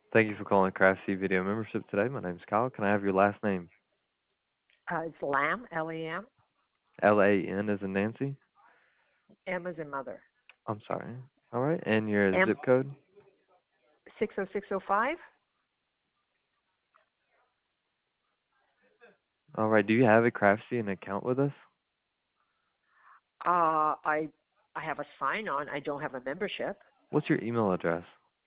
Thank you for calling Craft Sea Video Membership today. My name's Kyle. Can I have your last name? It's Lamb, Lam. Lan as in Nancy? M as in mother. I'm sorry. All right. And your M zip code? 60605. All right. Do you have a Craft Sea account with us? I have a sign on. I don't have a membership. What's your email address?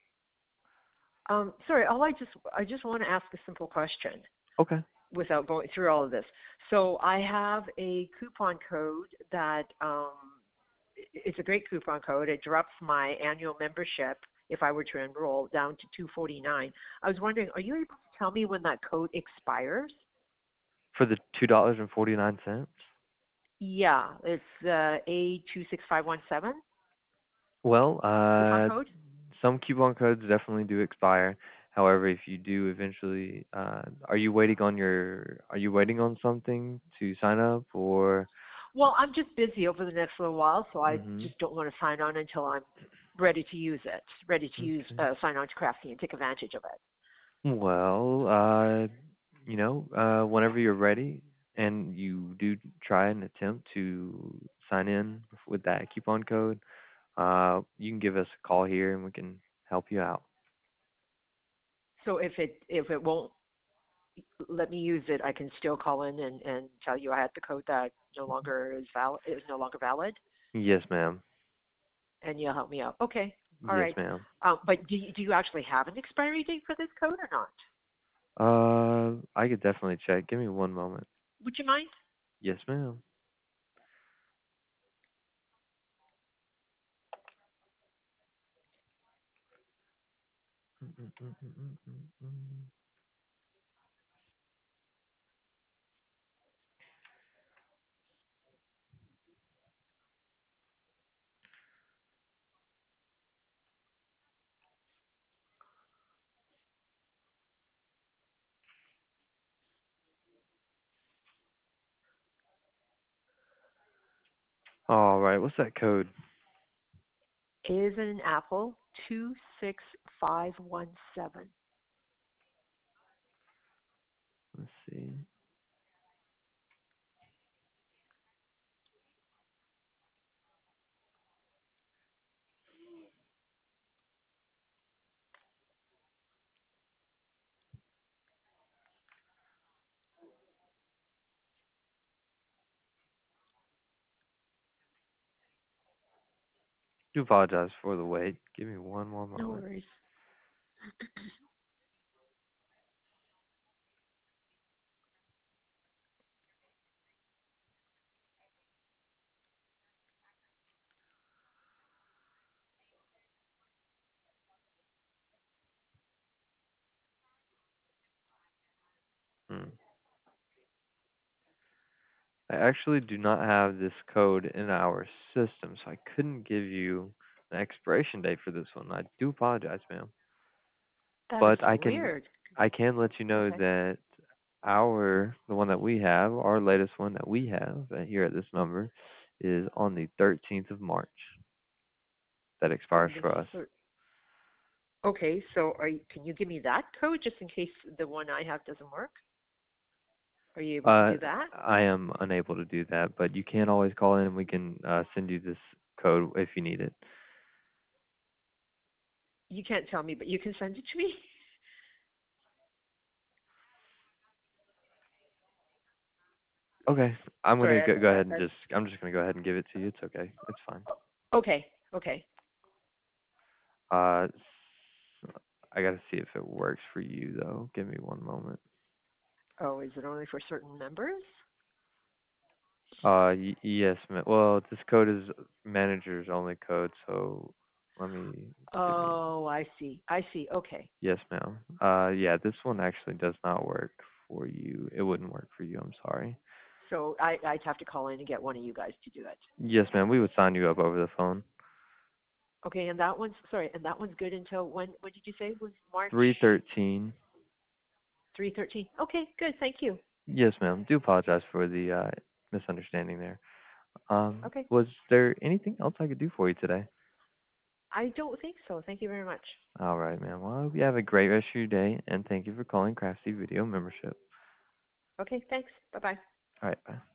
Sorry, I just want to ask a simple question Okay. without going through all of this. So I have a coupon code that it's a great coupon code. It drops my annual membership if I were to enroll down to 249. I was wondering, are you able to tell me when that code expires? For the $2.49? Yeah, it's A26517 Well, coupon code. some coupon codes definitely do expire. However, if you do eventually, are you waiting on something to sign up or? Well, I'm just busy over the next little while, so I Mm-hmm. just don't want to sign on until I'm ready to use it, ready to use Okay. sign on to Crafty and take advantage of it. Well, whenever you're ready and you do try and attempt to sign in with that coupon code, you can give us a call here and we can help you out. So if it won't let me use it, I can still call in and tell you I had the code that no longer is valid, is no longer valid, Yes, ma'am. and you'll help me out. Okay, all Yes, right. ma'am. But do you actually have an expiry date for this code or not? I could definitely check. Give me one moment. Would you mind? Yes, ma'am. All right, what's that code? Is an apple 26517. Let's see. Do apologize for the wait. Give me one more No moment. worries. Hmm. I actually do not have this code in our system, so I couldn't give you an expiration date for this one. I do apologize, ma'am. That is But so weird. I can let you know Okay. that the one that we have, our latest one that we have here at this number, is on the 13th of March. That expires On the for us. Okay, so can you give me that code just in case the one I have doesn't work? Are you able to Uh, do that? I am unable to do that, but you can always call in and we can send you this code if you need it. You can't tell me, but you can send it to me. Okay, Sorry. go ahead and I'm just gonna go ahead and give it to you. It's okay. It's fine. Okay. Okay. Uh, I gotta see if it works for you though. Give me one moment. Oh, is it only for certain members? Yes, well, this code is manager's only code, so let me give me. Oh, I see. I see. Okay. Yes, ma'am. Yeah, this one actually does not work for you. It wouldn't work for you. I'm sorry. So I'd have to call in and get one of you guys to do it. Yes, ma'am. We would sign you up over the phone. Okay, and that one's sorry, and that one's good until when? What did you say was March 313. 3/13? Okay, good. Thank you. Yes, ma'am. Do apologize for the misunderstanding there. Okay. Was there anything else I could do for you today? I don't think so. Thank you very much. All right, man. Well, I hope you have a great rest of your day, and thank you for calling Craftsy Video Membership. Okay, thanks. Bye bye. All right, bye.